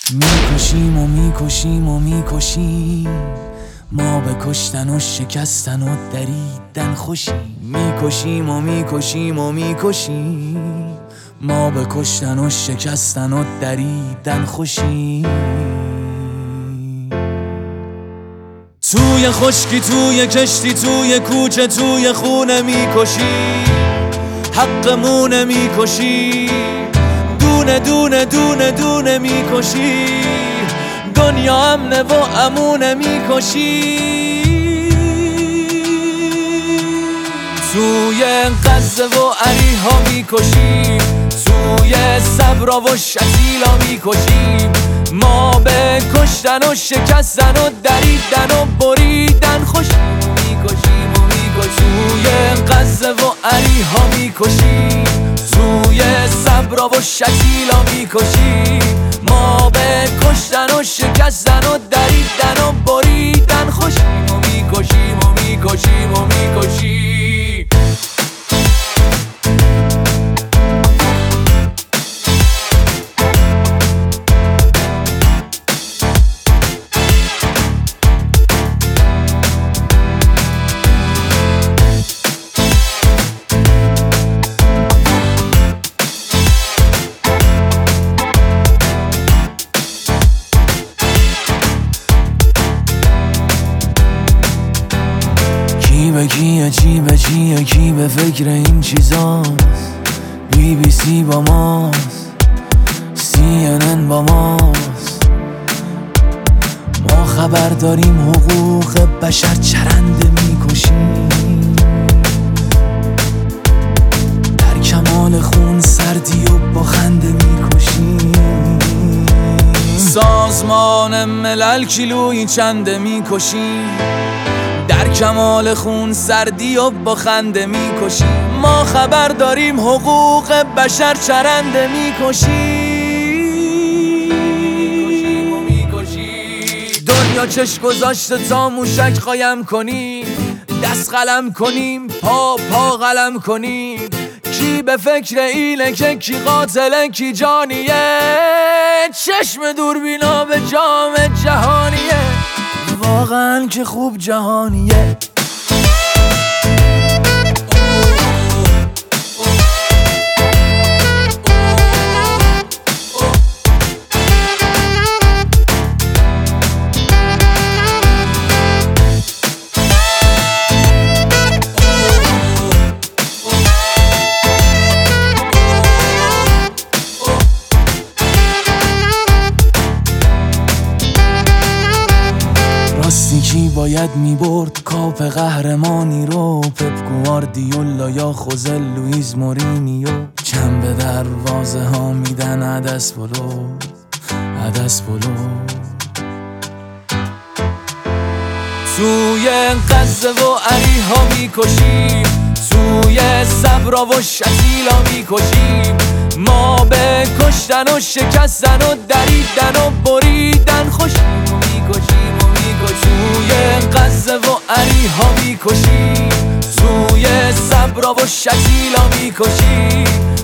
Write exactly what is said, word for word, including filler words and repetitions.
میکشیم و میکشیم و میکشیم، ما به کشتن و شکستن و دریدن خوشیم. میکشیم و میکشیم و میکشیم، ما به کشتن و شکستن و دریدن خوشیم. توی خشکی، توی کشتی، توی کوچه، توی خونه میکشیم، حقمونه میکشیم، دونه دونه دونه دونه میکشیم، دنیا امنه و امونه میکشیم. توی غزه و عریها میکشیم، توی صبرا و شتیلا میکشیم، ما به کشتن و شکستن و دریدن و بریدن خوشیم. میکشیم و میکشیم، توی غزه و عریها میکشیم، توی صبرا و شتیلا میکشیم، ما به کشتن و شکستن و دریدن و بریدن خوشیم. و میکشیم و میکشیم و میکشیم. کی به کیه، چی به چیه، کی به فکر این چیزاست؟ بی بی سی با ماست، سی ان ان با ماست، ما خبر داریم حقوق بشر چرنده میکشیم، در کمال خون سردی و با خنده میکشیم. سازمان ملل کیلویی چنده میکشیم، در کمال خون سردی و با خنده میکشیم، ما خبر داریم حقوق بشر چرنده میکشیم. دنیا چش گذاشته تا موشک قایم کنیم، دست قلم کنیم، پا پا قلم کنیم، کی به فکر اینه که کی قاتله کی جانیه، چشم دوربینا به جام جهانیه، واقعا که خوب جهانیه. راستی کی باید میبرد کاپ قهرمانی رو؟ پپ گواردیولا یا خوزه لوئیز مورینیو؟ چند به دروازه ها میدن عدس بلو عدس بلو. توی غزه و عریها میکشیم، توی صبرا و شتیلا میکشیم، ما به کشتن و شکستن و دریدن و بریدن خوشیم. میکشیم و میکشیم، توی غزه و عریها میکشیم، توی صبرا و شتیلا میکشیم،